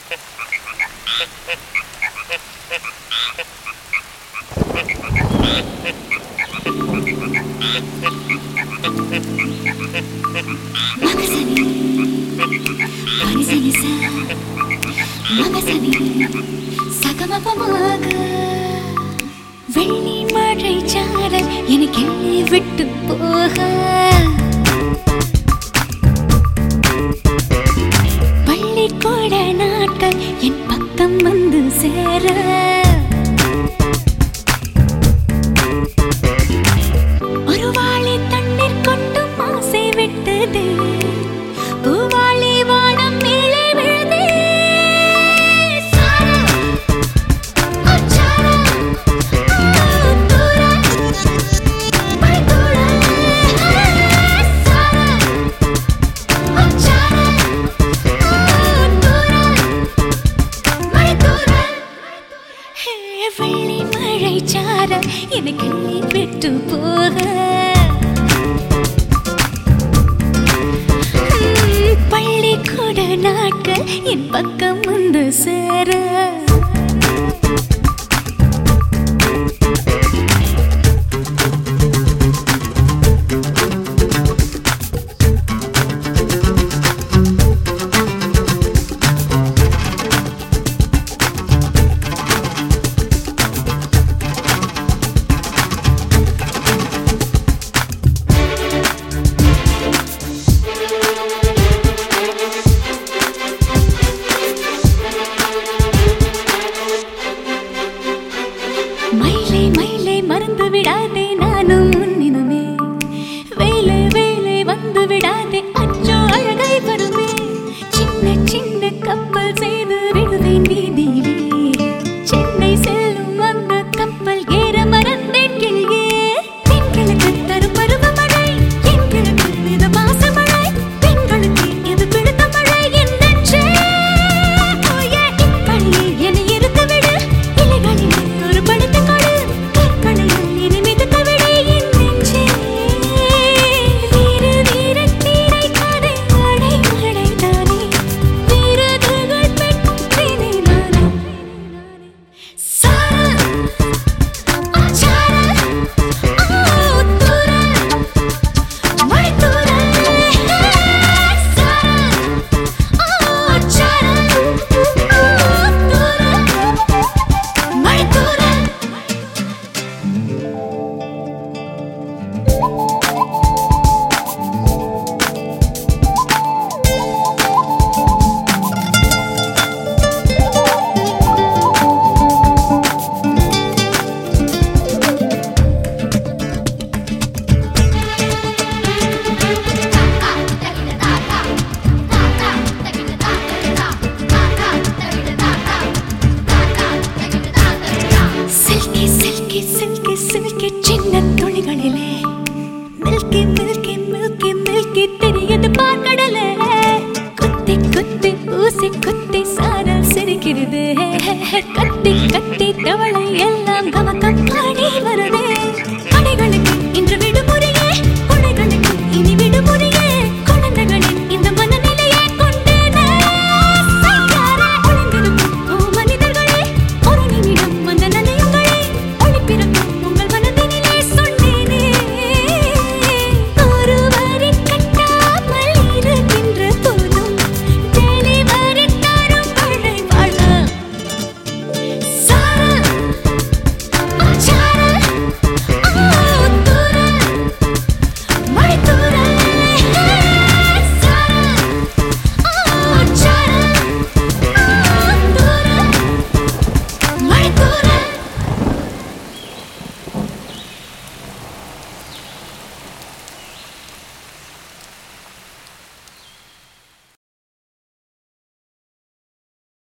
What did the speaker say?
வெள்ளி மழை சாரல் எனக்கு விட்டு போக பள்ளிக்கூட நாட்கள் என் பக்கம் வந்து சேர ஒரு வாளி தண்ணீர் கொண்டும் ஆசை விட்டது பூவாளி வானம் மேலே விழுதே வெள்ளி மழை சாரல் எனக்கு விட்டு போக பள்ளிக்கூட நாட்கள் என் பக்கம் வந்து சேர மறந்து விடாதே நானும் முன்னினுமே வேலை வேலை வந்து விடாதே அச்சோ அழகை வருமே சின்ன சின்ன கப்பல் செய்து விடுவேன் வீதியிலே சென்னை செல்லும் அந்த கப்பல் ஏற மறந்தேன் கிளியே பெண்களுக்கு தரும் பருவமழை எங்களுக்கு இது மாசமழை பெண்களுக்கு இது பிடித்த மழை என்னே போய இப்படியே என்னை இருக்க விடு இலைகளில் ஒரு படுத்து கொடு சில்கி சின்ன துளிகளிலே மில்கி மில்கி மில்கி மில்கி தெரியுது பார்க்கடலே குத்தி குத்தி ஊசி குத்தி சாரல் சிரிக்கிறது